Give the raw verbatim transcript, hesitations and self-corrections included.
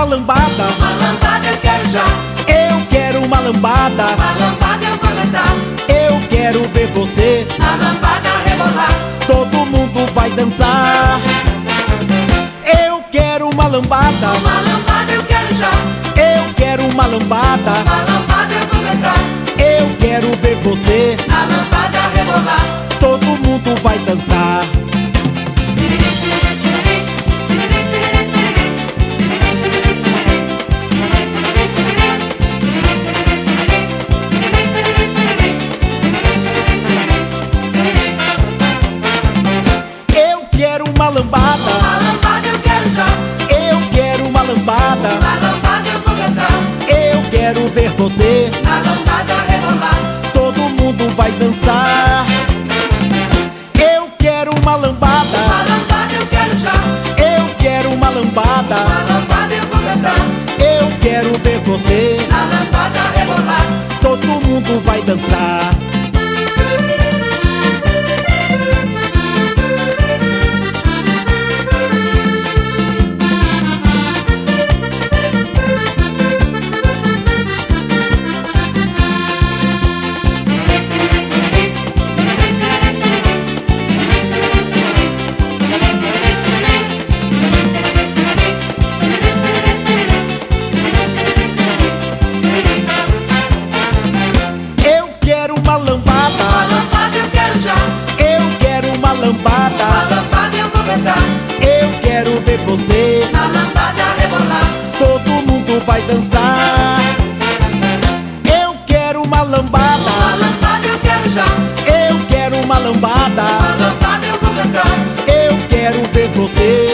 lambada. Uma lambada eu quero já. Eu quero uma lambada. Uma lambada eu vou dançar. Eu quero ver você Na lambada rebolar. todo mundo vai dançar. Eu quero uma lambada. Uma lambada eu quero já. Eu quero uma lambada. Uma lambada eu vou dançar. Eu quero ver você Na lambada rebolar. todo mundo vai dançar. Eu quero uma lambada. Uma lambada eu quero já. Eu quero uma lambada. Na lambada eu vou dançar. Eu quero ver você Na lambada rebolar. todo mundo vai dançar. Eu quero uma lambada. Uma lambada eu quero já. Eu quero uma lambada. Na lambada eu vou dançar. Eu quero ver você Na lambada rebolar. todo mundo vai dançar. Eu quero uma lambada. Uma lambada eu quero já. Eu quero uma Na lambada. lambada eu vou dançar. Eu quero ver você Na lambada rebolar. todo mundo vai dançar. Eu quero uma lambada. Uma lambada eu quero já. Eu quero uma lambada. Na lambada eu vou dançar. Eu quero ver você